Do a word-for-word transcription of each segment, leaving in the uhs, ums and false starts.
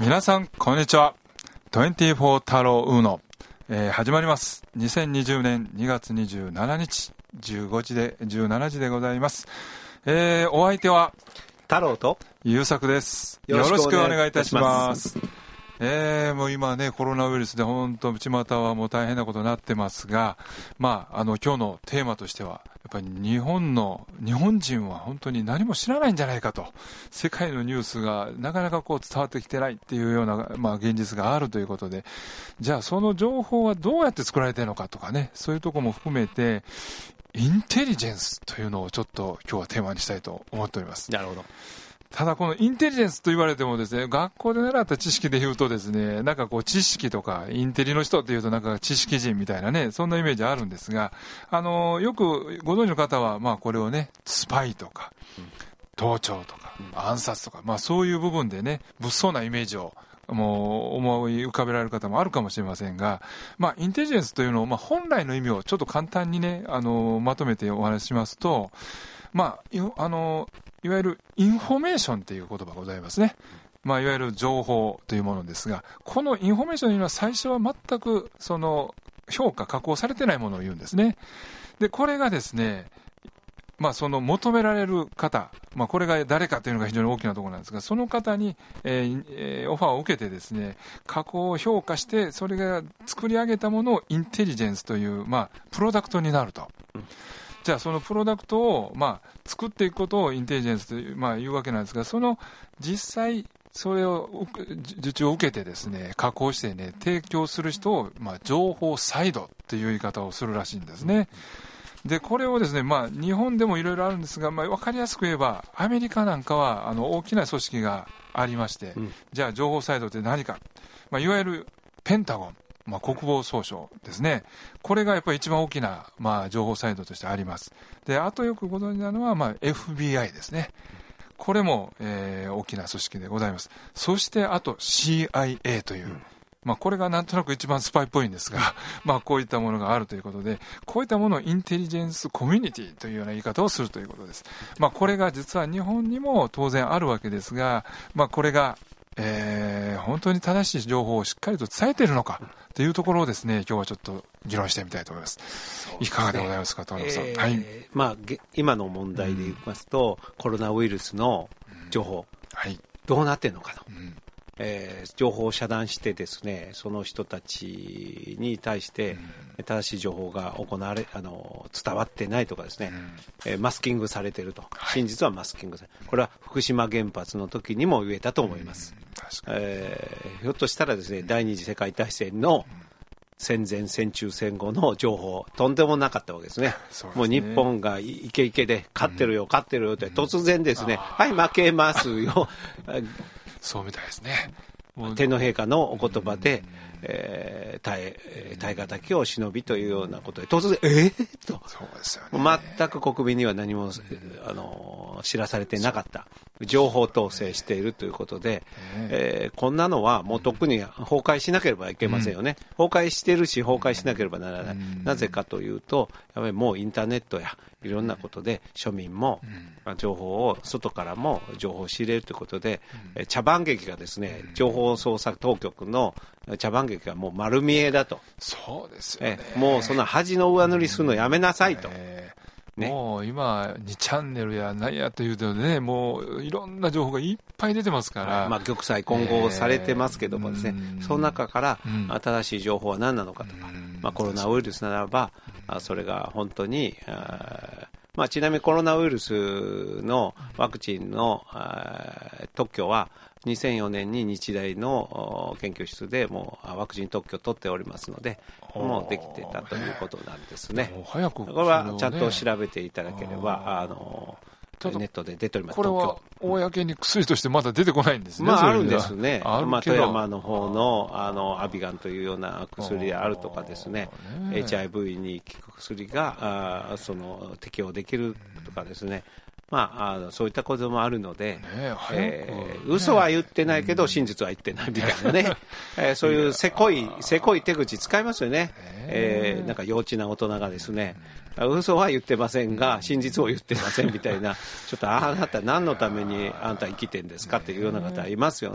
皆さんこんにちは。にじゅうよん太郎ウーノ、えー、始まります。にせんにじゅうねんにがつにじゅうしちにちじゅうごじでじゅうしちじでございます。えー、お相手は太郎と優作です。よろしくお願いいたします。えー、もう今ねコロナウイルスで本当巷はもう大変なことになってますが、まああの今日のテーマとしてはやっぱり日本の日本人は本当に何も知らないんじゃないかと、世界のニュースがなかなかこう伝わってきてないっていうような、まあ、現実があるということで、じゃあその情報はどうやって作られているのかとかね、そういうところも含めてインテリジェンスというのをちょっと今日はテーマにしたいと思っております。 なるほど。 ただこのインテリジェンスと言われてもですね、学校で習った知識で言うとですね、なんかこう知識とかインテリの人っていうとなんか知識人みたいなね、そんなイメージあるんですが、あのよくご存知の方はまあこれをねスパイとか盗聴とか暗殺とか、まあそういう部分でね物騒なイメージをもう思い浮かべられる方もあるかもしれませんが、まあインテリジェンスというのをまあ本来の意味をちょっと簡単にねあのまとめてお話ししますと、まああのいわゆるインフォメーションという言葉がございますね。まあ、いわゆる情報というものですが、このインフォメーションというのは最初は全くその評価加工されてないものを言うんですね。でこれがですね、まあ、その求められる方、まあ、これが誰かというのが非常に大きなところなんですが、その方に、えーえー、オファーを受けてですね、加工を評価してそれが作り上げたものをインテリジェンスという、まあ、プロダクトになると。じゃあそのプロダクトを、まあ、作っていくことをインテリジェンスという、まあ、言うわけなんですが、その実際それを受注を受けてですね、加工してね提供する人を、まあ、情報サイドという言い方をするらしいんですね。でこれをですね、まあ、日本でもいろいろあるんですが、まあ、分かりやすく言えばアメリカなんかはあの大きな組織がありまして、うん、じゃあ情報サイドって何か、まあ、いわゆるペンタゴン、まあ、国防総省ですね、これがやっぱり一番大きな、まあ、情報サイドとしてあります。であとよくご存知なのは、まあ、エフビーアイ ですね。これも、えー、大きな組織でございます。そしてあと シーアイエー という、うん、まあ、これがなんとなく一番スパイっぽいんですが、まあ、こういったものがあるということで、こういったものをインテリジェンスコミュニティというような言い方をするということです。まあ、これが実は日本にも当然あるわけですが、まあ、これがえー、本当に正しい情報をしっかりと伝えているのかというところをですね、今日はちょっと議論してみたいと思います。いかがでございますか、田中さん。えーはいまあ、今の問題で言いますと、うん、コロナウイルスの情報、うんはい、どうなっているのかと、うんえー、情報を遮断してですね、その人たちに対して正しい情報が行われあの伝わってないとかですね、うんえー、マスキングされていると、はい、真実はマスキングされる。これは福島原発の時にも言えたと思います。うんえー、ひょっとしたらですね、第二次世界大戦の戦前戦中戦後の情報とんでもなかったわけですね。そうですね、もう日本がイケイケで勝ってるよ、うん、勝ってるよって突然ですね、うん、はい負けますよそうみたいですね。 天皇陛下のお言葉で、えー、耐え耐え難を忍びというようなことで突然えー、とそうですよね、 全く国民には何もあの知らされてなかった、情報統制しているということで、えー、こんなのはもうとっくに崩壊しなければいけませんよね、うん、崩壊してるし崩壊しなければならない、うん、なぜかというとやっぱりもうインターネットやいろんなことで庶民も情報を外からも情報を仕入れるということで、うん、茶番劇がですね、情報捜査当局の茶番劇がもう丸見えだと。 そうですよね。 えもうそんな恥の上塗りするのやめなさいと、 えーね、もう今にチャンネルや何やというとね、もういろんな情報がいっぱい出てますから、 まあ、玉砕混合されてますけどもですね、えー、その中から新しい情報は何なのかとか、まあ、コロナウイルスならばそれが本当にあ、まあ、ちなみにコロナウイルスのワクチンの特許はにせんよねんに日大の研究室でもうワクチン特許を取っておりますので、もうできてたということなんですね。 もう早くこれはちゃんと調べていただければあのネットで出ております。 これは公に薬としてまだ出てこないんですね。 まあ、あるんですね。まあ、富山の方のあのアビガンというような薬であるとかですね、エイチアイブイ に効く薬があその適用できるとかですね、まあ、あのそういったこともあるので、ねえー、嘘は言ってないけど真実は言ってないみたいなね、えー、そういうせこいせこい手口使いますよね、えー、なんか幼稚な大人がですね、嘘は言ってませんが真実を言ってませんみたいな、ちょっとあなた何のためにあんた生きてんですかっていうような方いますよね。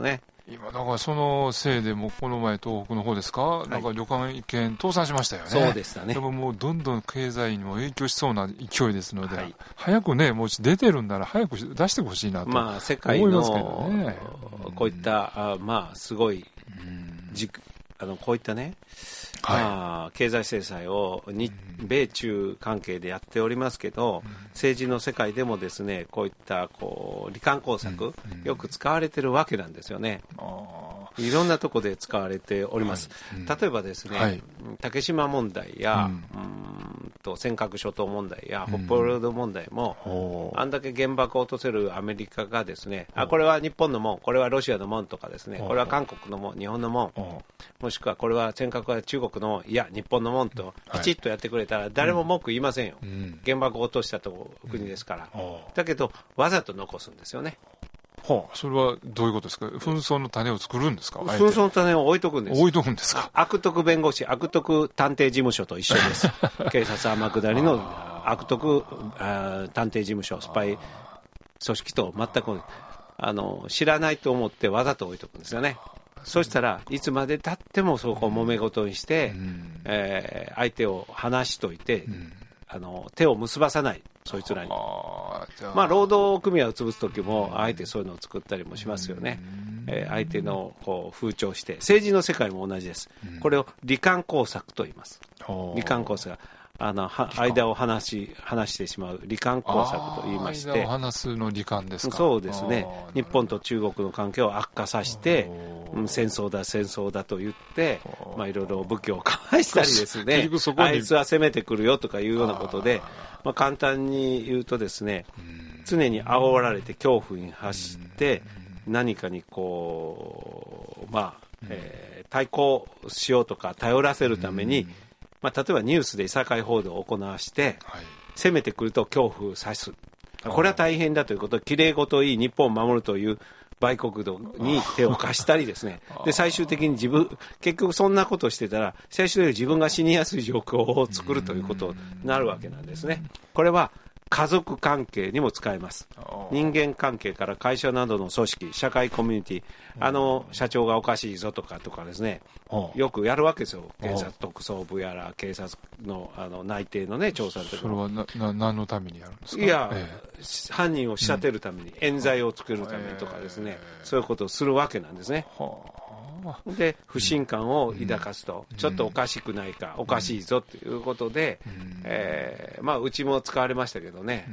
今だからそのせいでもこの前東北の方ですか、はい、なんか旅館一軒倒産しましたよね。 そうでしたね。 でももうどんどん経済にも影響しそうな勢いですので、はい、早くね、もし出てるんなら早く出してほしいなと思いますけどね。まあ、世界の、ね、 こういったあまあすごいじあのこういったね、はい、まあ、経済制裁を日米中関係でやっておりますけど、うん、政治の世界でもですね、こういったこう離間工作、うん、よく使われてるわけなんですよね。いろんなところで使われております。はい、うん、例えばですね、はい、竹島問題や、うん、うんと尖閣諸島問題や北方領土問題も、うん、あんだけ原爆を落とせるアメリカがですね、あ、これは日本のもん、これはロシアのもんとかですね、これは韓国のもん、日本のもん、もしくはこれは尖閣は中国のもん、いや日本のもんときちっとやってくれたら誰も文句言いませんよ。うん、原爆を落としたと国ですから、うん、だけどわざと残すんですよね。 はあ、それはどういうことですか。紛争の種を作るんですか。 紛争の種を置いとくんです。 置いとくんですか。 悪徳弁護士、悪徳探偵事務所と一緒です。警察天下りの悪徳あ探偵事務所、スパイ組織と全くあの知らないと思ってわざと置いとくんですよね。そしたらいつまでたってもそこを揉め事にして、うん、えー、相手を離しといて、うん、あの手を結ばさない、そいつらに。あ、まあ、労働組合を潰すときもあえてそういうのを作ったりもしますよね。うん、えー、相手のこう風潮して政治の世界も同じです。うん、これを離間工作と言います。離間工作、あのは間を離し離してしまう離間工作と言いまして、 間を離すの離間ですか。 そうですね。日本と中国の関係を悪化させて、うん、戦争だ戦争だと言って、まあ、いろいろ武器を交わしたりですね、あいつは攻めてくるよとかいうようなことで、まあ、簡単に言うとですね、常に煽られて恐怖に走って何かにこう、まあえー、対抗しようとか頼らせるために、まあ、例えばニュースでいさかい報道を行わして、はい、攻めてくると恐怖を指す。これは大変だということ、きれいごといい日本を守るという売国度に手を貸したりですね、で最終的に自分、結局そんなことをしてたら最終的に自分が死にやすい状況を作るということになるわけなんですね。これは家族関係にも使えます。人間関係から会社などの組織、社会コミュニティ、あの社長がおかしいぞとかとかですね、よくやるわけですよ。警察特捜部やら警察 の, あの内偵の、ね、調査の時。 それはなな何のためにやるんですか。 いや、ええ、犯人を仕立てるために、うん、冤罪を作るためにとかですね、えー、そういうことをするわけなんですね。はあ、で不信感を抱かすと、うん、ちょっとおかしくないか、うん、おかしいぞということで、うん、えーまあ、うちも使われましたけどね、うん、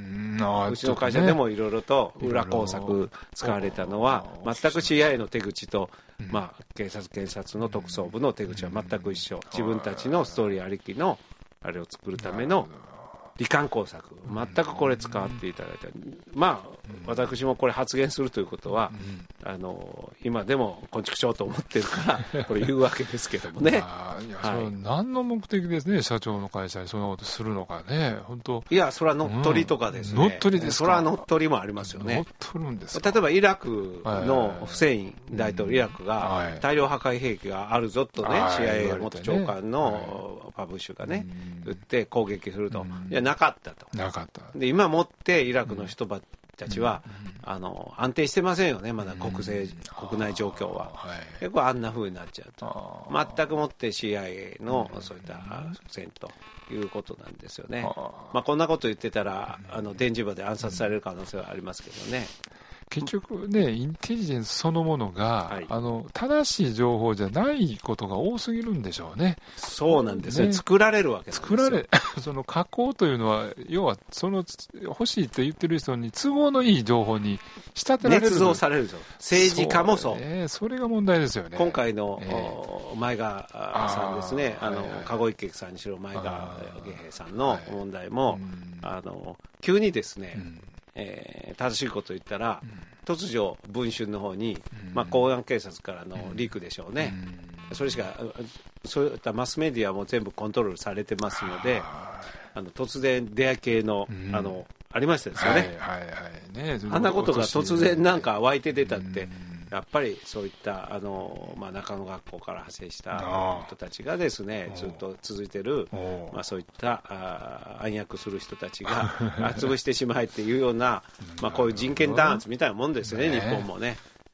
うちの会社でもいろいろと裏工作使われたのは全く シーアイエー の手口と、うん、まあ、警察検察の特捜部の手口は全く一緒。自分たちのストーリーありきのあれを作るための離間工作、全くこれ使っていただいて、まあ私もこれ発言するということは、あの今でもこんちくしょうと思ってるからこれ言うわけですけどもね。 あ、いや、はい、それは何の目的ですね、社長の会社にそんなことするのかね。本当、 いや、それは乗っ取りとかですね、 うん、乗っ取りですか。 それは乗っ取りもありますよね。 乗っ取るんですか。 例えばイラクのフセイン大統領、イラクが大量破壊兵器があるぞとね、はい、シーアイエー 元長官のパブッシュがね、言って攻撃すると、いやなかったと。 なかった。 で今もってイラクの人たちは、うん、あの安定してませんよね、まだ国政、うん、国内状況は、はい、結構あんな風になっちゃうと、全くもって シーアイエー のそういった戦ということなんですよね。まあ、こんなこと言ってたらあの電磁波で暗殺される可能性はありますけどね。 結局ね、インテリジェンスそのものが、はい、あの正しい情報じゃないことが多すぎるんでしょうね。 そうなんですね。ね、作られるわけなんですよ。 作られその加工というのは、要はその欲しいと言ってる人に都合のいい情報に仕立てられる、 捏造されるぞ。政治家もそう。 そう、ね、それが問題ですよね。 今回の、えー、前川さんですね、あの籠池さんにしろ前川源平さんの問題も、はい、あの急にですね、うん、えー、正しいことを言ったら、うん、突如文春の方に、うん、まあ、公安警察からのリークでしょうね、うん、それしかそういったマスメディアも全部コントロールされてますので、あの突然出会い系の、うん、あのありましたですよね、はいはいはいね、あんなことが突然なんか湧いて出たって、うん、やっぱりそういったあの、まあ、中野学校から派生した人たちがですね、ずっと続いてる、まあ、そういったあ暗躍する人たちが潰してしまえっていうような、まあ、こういう人権弾圧みたいなもんですよね、日本もね。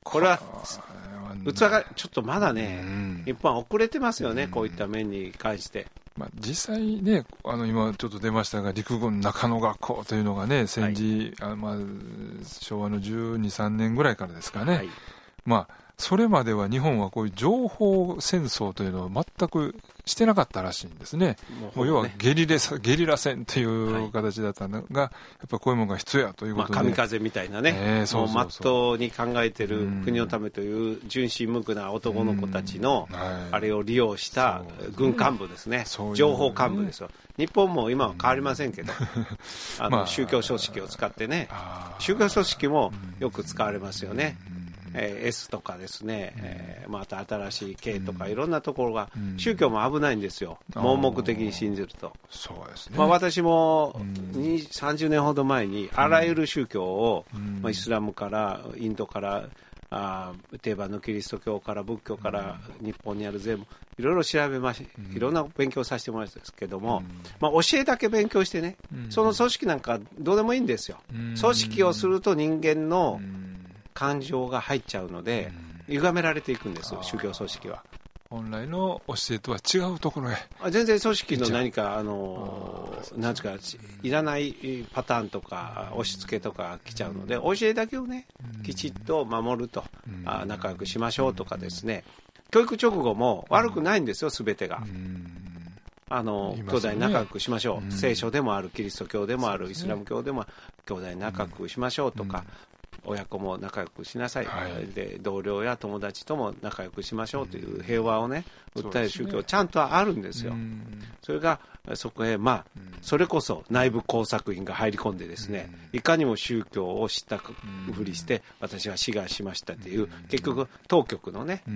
これは器がちょっとまだね、うん、日本は遅れてますよね、うん、こういった面に関して。 まあ、実際ね、あの今ちょっと出ましたが、陸軍中野学校というのがね、戦時、はい、あまあ、昭和のじゅうに、さんねんぐらいからですかね、はい、まあ、それまでは日本はこういう情報戦争というのを全くしてなかったらしいんですね。もう要はゲリレゲリラ戦という形だったのが、はい、やっぱこういうものが必要やということで、 まあ、神風みたいなね、えー、そうそうそう、もうまっとうに考えてる国のためという純真無垢な男の子たちのあれを利用した軍幹部ですね、そう情報幹部ですよ。日本も今は変わりませんけど、あの宗教組織を使ってね、宗教組織もよく使われますよね。えー、S とかですね、えー、また新しい K とかいろんなところが、うん、宗教も危ないんですよ、盲目的に信じると。 そうですね、 まあ、私もさんじゅうねんほど前にあらゆる宗教を、うん、まあ、イスラムからインドからあ定番のキリスト教から仏教から日本にある全部いろいろ調べまし、いろんな勉強させてもらうんですけども、うん、まあ、教えだけ勉強してね、うん、その組織なんかどうでもいいんですよ、うん、組織をすると人間の感情が入っちゃうので、うん、歪められていくんです、宗教組織は。 本来の教えとは違うところへ。 全然組織の何かあのなんですか、いらないパターンとか押し付けとか来ちゃうので、教えだけをねきちっと守ると、あ仲良くしましょうとかですね、教育直後も悪くないんですよ、すべてが。あの兄弟仲良くしましょう、聖書でもある、キリスト教でもある、イスラム教でも兄弟仲良くしましょうとか、親子も仲良くしなさい、はい、で同僚や友達とも仲良くしましょうという平和をね、うん、訴える宗教ちゃんとあるんですよ。 そ, それがそこへ、まあ、うん、それこそ内部工作員が入り込んでですね、うん、いかにも宗教を知ったふりして、うん、私は志願しましたという、うん、結局当局のね、うん、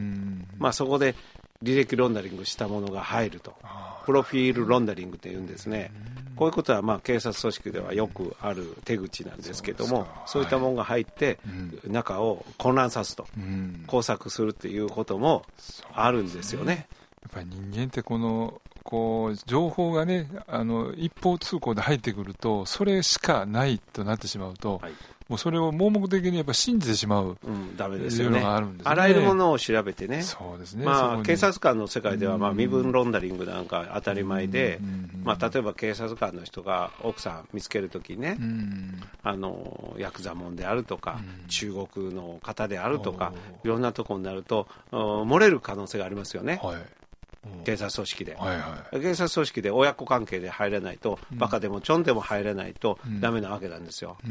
まあ、そこで履歴ロンダリングしたものが入ると、プロフィールロンダリングというんですね。こういうことはまあ警察組織ではよくある手口なんですけども、 そう、そういったものが入って中を混乱さすと、工作するということもあるんですよね。 やっぱり人間ってこのこう情報がね、あの一方通行で入ってくると、それしかないとなってしまうと、はい、もうそれを盲目的にやっぱ信じてしまう、うん、ダメですよね。いうのがあるんですね。 あらゆるものを調べてね。 そうですね。 まあ、警察官の世界ではまあ身分ロンダリングなんか当たり前で、まあ、例えば警察官の人が奥さん見つけるときね、あのヤクザモンであるとか、中国の方であるとか、いろんなところになると漏れる可能性がありますよね。はい、警察組織で、はいはい、警察組織で親子関係で入れないと、うん、バカでもちょんでも入れないとダメなわけなんですよ、うん、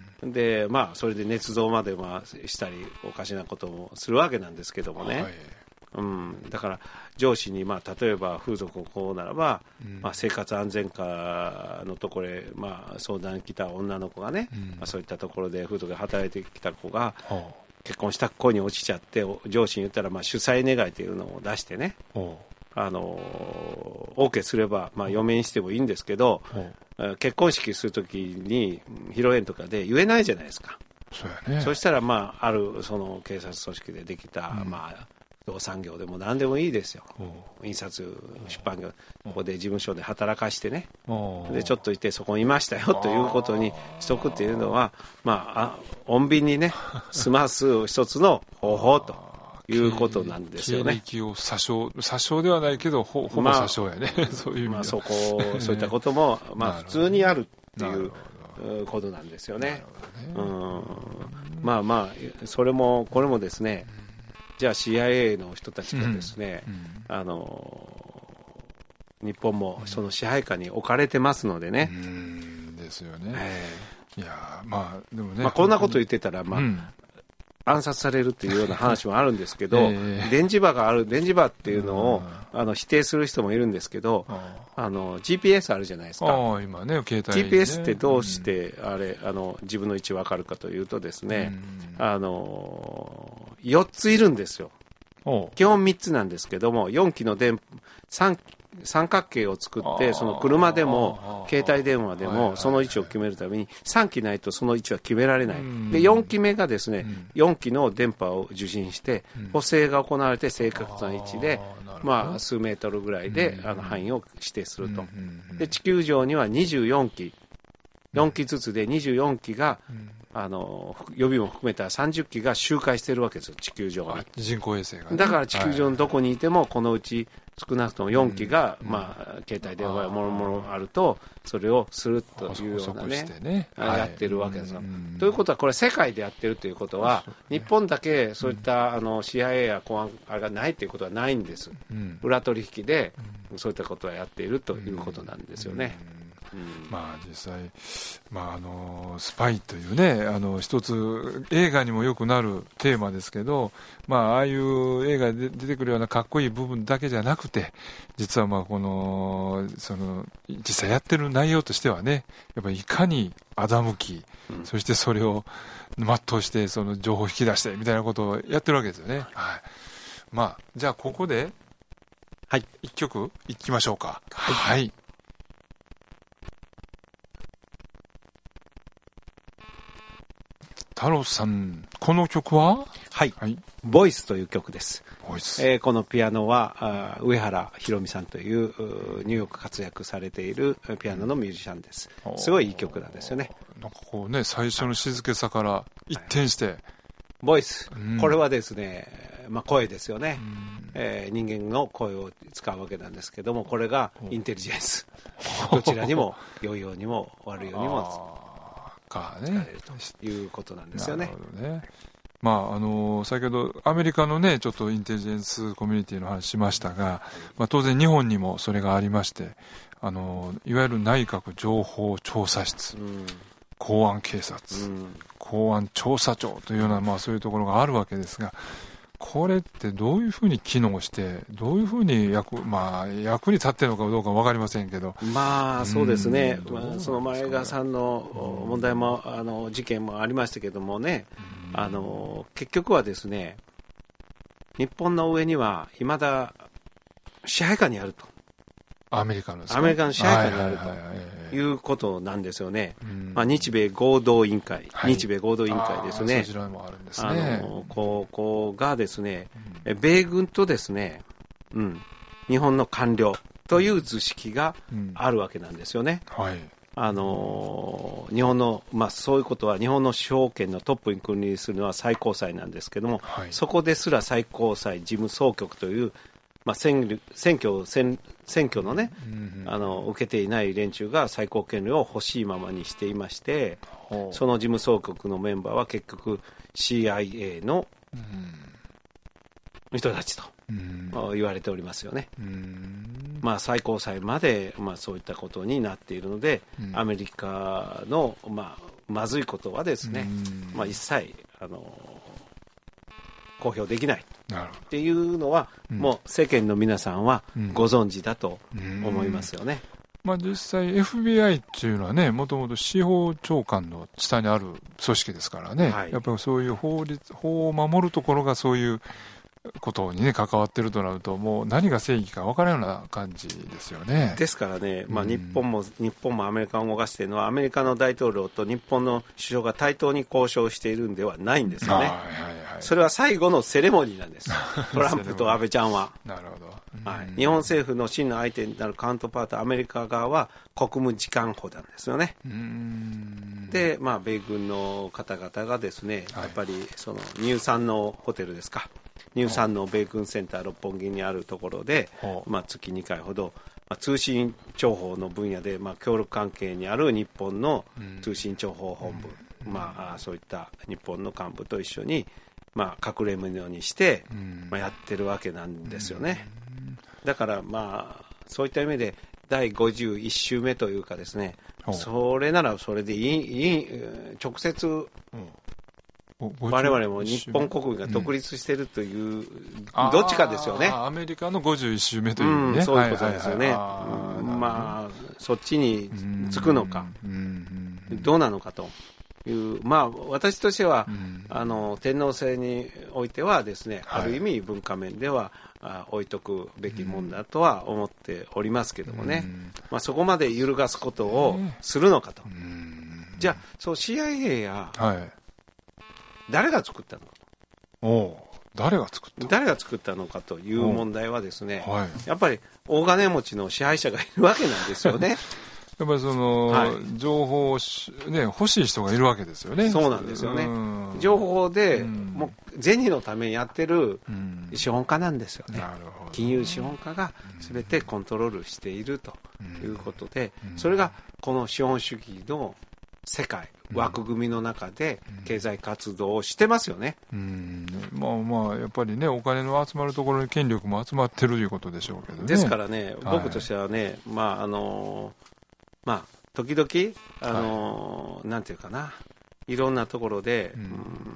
でまあそれで捏造までまあしたりおかしなこともするわけなんですけどもね、はい、うん、だから上司にまあ例えば風俗をこうならば、うんまあ、生活安全課のところへまあ相談に来た女の子がね、うんまあ、そういったところで風俗で働いてきた子が、うん、結婚した子に落ちちゃって上司に言ったらまあ主催願いというのを出してね、うんあの OK すれば、まあ、嫁にしてもいいんですけど、うん、結婚式するときに披露宴とかで言えないじゃないですか。 そうやね。 そしたら、まあ、あるその警察組織でできた、うんまあ、不動産業でも何でもいいですよ、うん、印刷出版業、うん、ここで事務所で働かしてね、うん、でちょっといてそこにいましたよということにしとくっていうのは、まあ、穏便にね済ます一つの方法ということなんですよね。 経歴を詐称、詐称ではないけど ほ, ほぼ詐称やね、まあ、そういう意味では、まあ、 そこそういったことも、まあ、普通にあるっていうことなんですよね。ねうん、まあまあそれもこれもですね、じゃあ シーアイエー の人たちがですね、うんうん、あの日本もその支配下に置かれてますのでね、 うんですよね、えー、いやまあでもね、 まあ、こんなこと言ってたらまあ、うん暗殺されるっていうような話もあるんですけど、えー、電磁場がある、電磁場っていうのを、うん、あの否定する人もいるんですけど、あの ジーピーエス あるじゃないですか。 あ今ね、携帯ね、 ジーピーエス ってどうしてあれ、うん、あの自分の位置分かるかというとですね、うん、あのよっついるんですよ。基本みっつなんですけども、よんきの電さん三角形を作って、その車でも携帯電話でもその位置を決めるためにさんきないとその位置は決められない。でよんきめがですね、よんきの電波を受信して補正が行われて正確な位置で、まあ数メートルぐらいであの範囲を指定すると。で地球上にはにじゅうよんき、よんきずつでにじゅうよんきがあの予備も含めたさんじゅっきが周回してるわけですよ、地球上に。 人工衛星が、ね、 だから地球上のどこにいても、このうち少なくともよんきが、うん、まあ、携帯電話やもろもろあると、それをするというようなね、ねやってるわけですよ。ということは、これ世界でやってるということは、日本だけそういった、あの シーアイエー や公安あれがないということはないんです。うん、裏取引でそういったことはやっているということなんですよね。 うん、まあ実際、まあ、あのスパイというね、あの一つ映画にもよくなるテーマですけど、まあ、ああいう映画で出てくるようなかっこいい部分だけじゃなくて、実はまあこのその実際やってる内容としてはね、やっぱりいかに欺き、うん、そしてそれを全うしてその情報を引き出してみたいなことをやってるわけですよね。はい、まあ、じゃあここでいっきょくいきましょうか。はい、はい、太郎さん、この曲は、 はい、はい、ボイスという曲です。ボイス、えー、このピアノは上原ひろみさんというニューヨーク活躍されているピアノのミュージシャンです。すごいいい曲なんですよね。 なんかこうね、最初の静けさから一転して、はい、 ボイス、うん、これはですね、まあ、声ですよね、うんえー、人間の声を使うわけなんですけども、これがインテリジェンス、どちらにも良いようにも悪いようにもかね、 使えるということなんですよね。 なるほどね。まあ、あの先ほどアメリカのねちょっとインテリジェンスコミュニティの話しましたが、まあ、当然日本にもそれがありまして、あのいわゆる内閣情報調査室、うん、公安警察、うん、公安調査庁というような、まあ、そういうところがあるわけですが、これってどういうふうに機能してどういうふうに役、まあ、役に立っているのかどうか分かりませんけど、 まあそうですね、まあ、その前川さんの問題もあの事件もありましたけどもね、あの結局はですね、日本の上にはいまだ支配下にあると、 アメリカのですか、 アメリカの支配下にあるということなんですよね。まあ、日米合同委員会、はい、日米合同委員会ですね。 そちらもあるんですね。 ね。 あのここがですね、うん、米軍とですね、うん、日本の官僚という図式があるわけなんですよね。 うんはい、 あの日本の、まあ、そういうことは日本の司法権のトップに君臨するのは最高裁なんですけども、はい、そこですら最高裁事務総局という、まあ、選, 選挙選選挙のね、うんうん、あの受けていない連中が最高権力を欲しいままにしていまして、その事務総局のメンバーは結局 シーアイエー の人たちと、うん、言われておりますよね。うんまあ、最高裁まで、まあ、そういったことになっているので、うん、アメリカの、まあ、まずいことはですね、まあ、一切あの公表できないっていうのは、うん、もう世間の皆さんはご存知だと思いますよね。 まあ、実際 エフビーアイ っていうのはね、もともと司法長官の下にある組織ですからね、はい、やっぱりそういう法律法を守るところがそういうことにね関わってるとなると、もう何が正義か分からないような感じですよね。 ですからね、まあ、日本も、うん、日本もアメリカを動かしているのは、アメリカの大統領と日本の首相が対等に交渉しているんではないんですよね。はいはいはい、それは最後のセレモニーなんですトランプと安倍ちゃんは。 なるほど、うんはい、日本政府の真の相手になるカウントパートアメリカ側は国務次官補なんですよね。うんで、まあ、米軍の方々がですね、やっぱりそのニューサンのホテルですか、ニューサンの米軍センター六本木にあるところで、まあ、月にかいほど、まあ、通信情報の分野で、まあ、協力関係にある日本の通信情報本部、うんまあ、そういった日本の幹部と一緒に、まあ、隠れみのにして、うんまあ、やってるわけなんですよね。うん、だから、まあ、そういった意味でだいごじゅういっ週目というかですね、それならそれでいい、いい直接、うん我々も日本国民が独立しているという、うん、どっちかですよね。 アメリカのごじゅういっ週目というね、 うん、そういうことですよね。まあそっちにつくのか、どうなのかという、まあ私としては、うん、あの天皇制においてはですね、はい、ある意味文化面ではあ置いとくべきもんだとは思っておりますけどもね、うんまあ、そこまで揺るがすことをするのかと、うん、じゃあそう シーアイエー や、はい誰が作ったのかとお誰が作った誰が作ったのかという問題はですね、はい、やっぱり大金持ちの支配者がいるわけなんですよね。 やっぱりその、はい、情報を、ね、欲しい人がいるわけですよね。 そうなんですよね。情報で、もう銭のためにやってる資本家なんですよね。なるほど。金融資本家が全てコントロールしているということで、それがこの資本主義の世界、枠組みの中で経済活動をしてますよね。 うん、まあまあやっぱりね、お金の集まるところに権力も集まってるということでしょうけどね。 ですからね、僕としてはね、はい、まああのまあ時々あの、はい、なんていうかな、いろんなところで、うん、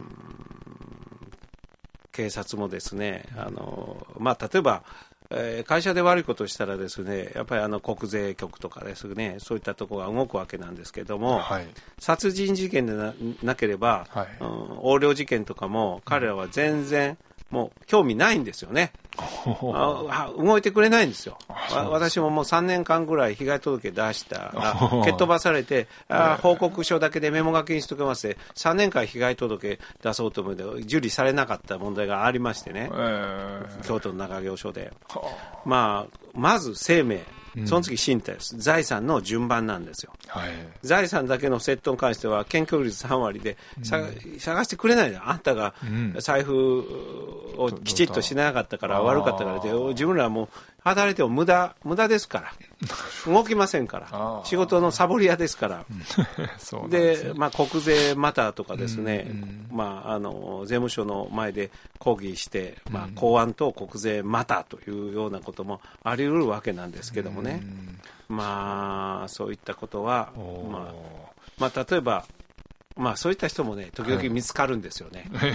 警察もですね、あのまあ例えば会社で悪いことをしたらですね、やっぱりあの国税局とかですね、そういったところが動くわけなんですけれども、はい、殺人事件で な, なければ、はい、うん、横領事件とかも彼らは全然もう興味ないんですよね。あ動いてくれないんですよ。私ももうさんねんかんぐらい被害届出したら蹴っ飛ばされて、あ報告書だけでメモ書きにしとけますでさんねんかん被害届出そうと思って受理されなかった問題がありましてね、えー、京都の中京署で、まあ、まず生命、その次身体です、うん、財産の順番なんですよ、はい、財産だけの窃盗に関しては検挙率さんわりで、うん、探してくれないで、あんたが財布をきちっとしなかったから悪かったからで、自分らはもう働いても無駄無駄ですから動きませんから、仕事のサボり屋ですからそうで、ね、まあ、国税マターとかですね、うんうん、まあ、あの税務署の前で抗議して、まあ、公安と国税マターというようなこともあり得るわけなんですけどもね、うん、まあそういったことは、まあまあ、例えばまあ、そういった人もね時々見つかるんですよね、はい、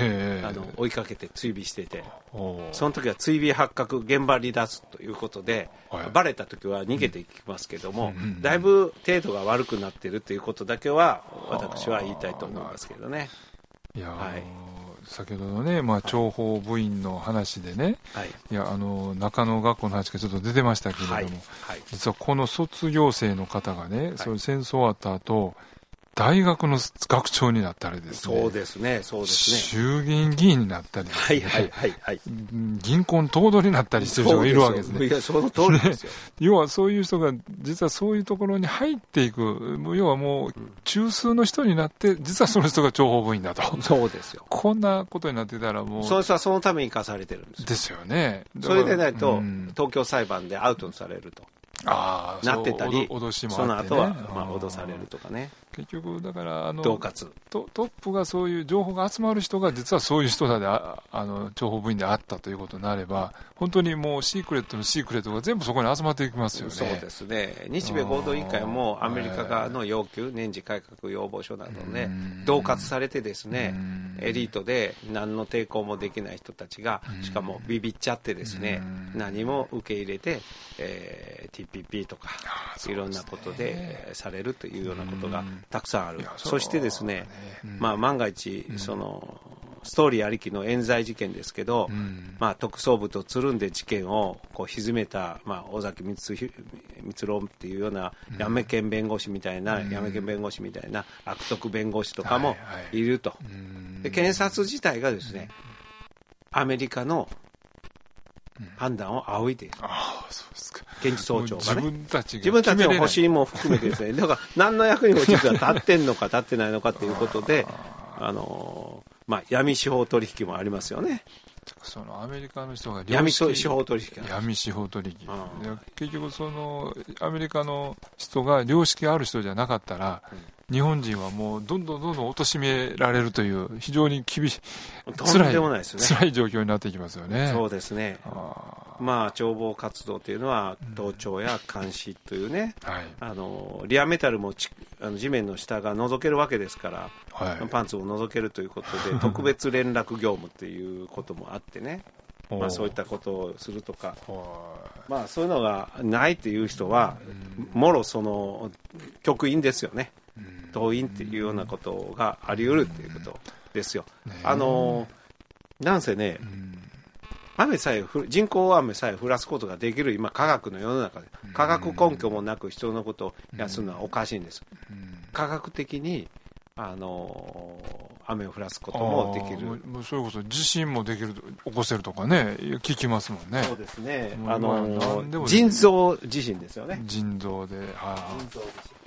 あの追いかけて追尾していて、その時は追尾発覚現場離脱ということで、はい、バレた時は逃げていきますけども、うん、だいぶ程度が悪くなっているということだけは私は言いたいと思いますけどね。 いや、はい、先ほどのね、まあ、諜報部員の話でね、はい、いやあの中野学校の話がちょっと出てましたけれども、はいはい、実はこの卒業生の方がね、はい、それ戦争終わった後大学の学長になったりですね、 そうですね、そうですね、 衆議院議員になったりですね、 はいはいはいはい、 銀行の頭取になったりしてる人がいるわけですね。 いや、その通りですよ。 要はそういう人が実はそういうところに入っていく、要はもう中枢の人になって実はその人が諜報部員だと、そうですよ。こんなことになってたらもうその人はそのために生かされてるんですよ。 ですよね。 それでないと、うん、東京裁判でアウトにされるとあなってたり、 脅しもあってね、 その後はまあ脅されるとかね。 結局だからあの恫喝トトップがそういう情報が集まる人が実はそういう人だで あ, あの諜報部員であったということになれば、本当にもうシークレットのシークレットが全部そこに集まっていきますよね。 そうですね。日米合同委員会もアメリカ側の要求、年次改革要望書などで恫喝されてですね、エリートで何の抵抗もできない人たちがしかもビビっちゃってですね、何も受け入れて、えー、ティーピーピー とかいろんなことでされるというようなことがたくさんある。そしてですね、まあ、万が一そのストーリーありきの冤罪事件ですけど、まあ、特捜部とつるんで事件をこう沈めた、まあ、尾崎光郎っていうような八女健弁護士みたいな、八女健弁護士みたいな悪徳弁護士とかもいると。で検察自体がですね、アメリカの判断を仰いでいる。ああ、そうですか。検事総長がね、自分たちが自分たちの保身も含めてですね、だから何の役にも実は立ってんのか立ってないのかということで、あのまあ闇司法取引もありますよね。 そのアメリカの人が闇司法取引、 闇司法取引、うん、結局そのアメリカの人が良識ある人じゃなかったら、うん、日本人はもうどんどんどんどん貶められるという非常に厳しい辛い、辛い状況になっていきますよね。 そうですね。あまあ諜報活動というのは盗聴や監視というね、うんはい、あのリアメタルもちあの地面の下が覗けるわけですから、はい、パンツを覗けるということで特別連絡業務ということもあってねまあそういったことをするとか、まあそういうのがないという人はもろその局員ですよね。党員っていうようなことがあり得るっていうことですよ。あのなんせね、雨さえ人工雨さえ降らすことができる今科学の世の中で科学根拠もなく人のことを休むのはおかしいんです。科学的にあの雨を降らすこともできる。 もうそれこそ地震もできる起こせるとかね聞きますもんね。 そうですね。あの腎臓地震ですよね。 腎臓で、はあ、 腎臓地震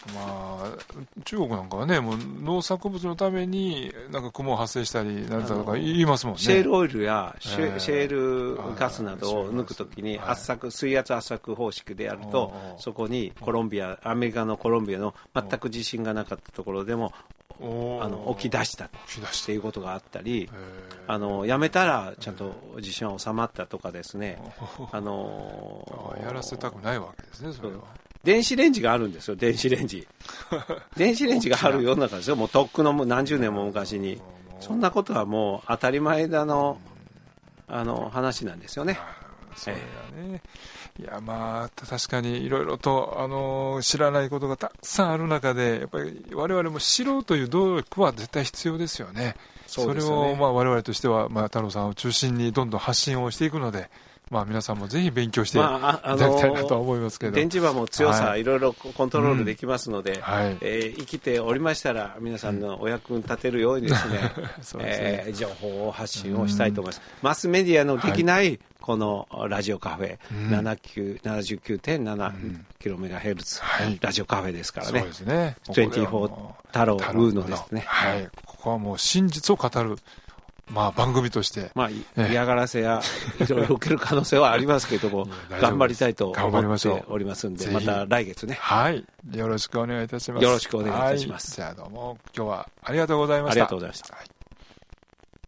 まあ、中国なんかはね、もう農作物のためになんか雲発生したりなんとか言いますもんね。 シェールオイルやシェ,、えー、シェールガスなどを抜くときに圧削、はい、水圧圧削方式でやると、そこにコロンビア、アメリカのコロンビアの全く地震がなかったところでもあの起き出したっていうことがあったり、あのやめたらちゃんと地震は収まったとかですね、あのやらせたくないわけですね、それは。 電子レンジがあるんですよ、電子レンジ電子レンジがある世の中ですよ。もうとっくの何十年も昔に。そんなことはもう当たり前だの、あの話なんですよね。 それがね、いやまあ確かにいろいろとあの知らないことがたくさんある中で、やっぱり我々も知ろうという努力は絶対必要ですよね。それをまあ我々としては、まあ、太郎さんを中心にどんどん発信をしていくので、まあ、皆さんもぜひ勉強していただきたいなとは思いますけど、まあ、 電磁波も強さ、はい、いろいろコントロールできますので、うんはい、えー、生きておりましたら皆さんのお役に立てるようにですね、そうですね、えー、情報を発信をしたいと思います、うん、マスメディアのできない、はい、このラジオカフェ、うん、ななじゅうきゅうてんななキロメガヘルツ、はい、ラジオカフェですからね。そうですね。にじゅうよん太郎ウーのですね、 はい、ここはもう真実を語る、まあ、番組として、 まあ、嫌がらせやいろいろ受ける可能性はありますけれども頑張りたいと思っておりますんで、また来月ね、 はい、よろしくお願いいたします。 よろしくお願いいたします。 はい、じゃあどうも今日はありがとうございました。 ありがとうございました。はい。